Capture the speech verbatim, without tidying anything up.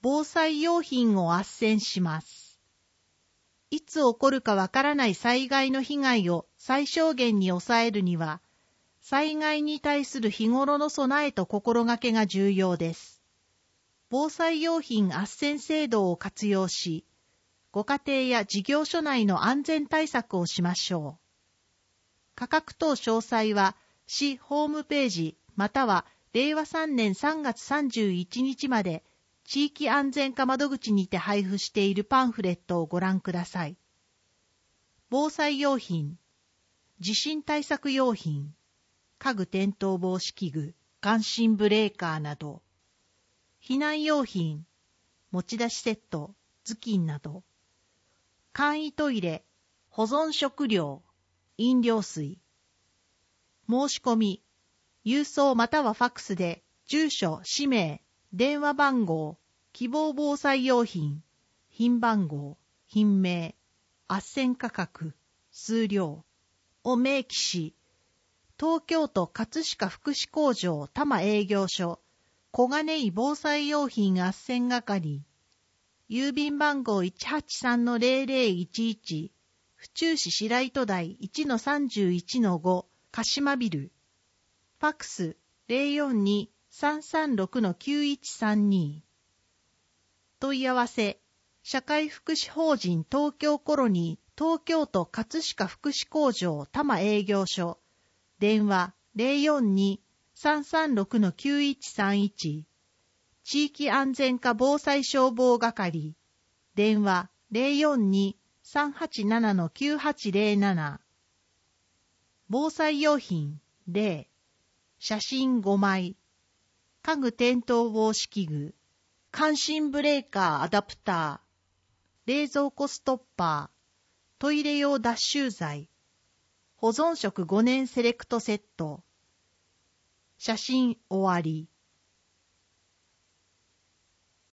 防災用品を斡旋します。いつ起こるかわからない災害の被害を最小限に抑えるには、災害に対する日頃の備えと心がけが重要です。防災用品斡旋制度を活用し、ご家庭や事業所内の安全対策をしましょう。価格等詳細は市ホームページまたはれいわさんねんさんがつさんじゅういちにちまで地域安全課窓口にて配布しているパンフレットをご覧ください。防災用品、地震対策用品、家具転倒防止器具、感震ブレーカーなど、避難用品、持ち出しセット、頭巾など、簡易トイレ、保存食料、飲料水。申し込み、郵送またはファックスで、住所、氏名、電話番号、希望防災用品、品番号、品名、斡旋価格、数量を明記し、東京都葛飾福祉工場多摩営業所、小金井防災用品斡旋係、郵便番号 いちはちさんのぜろぜろいちいち、府中市白糸台 いちのさんじゅういちのご、鹿島ビル。ファックス ぜろよんに さんさんろくのきゅういちさんに。問い合わせ、社会福祉法人東京コロニー東京都葛飾福祉工場多摩営業所。電話 ぜろよんに さんさんろくのきゅういちさんいち。地域安全課防災消防係。電話 ぜろよんに さんはちななのきゅうはちぜろなな。防災用品ゼロ。写真ごまい。家具転倒防止器具。感震ブレーカーアダプター。冷蔵庫ストッパー。トイレ用脱臭剤。保存食ごねんセレクトセット。写真終わり。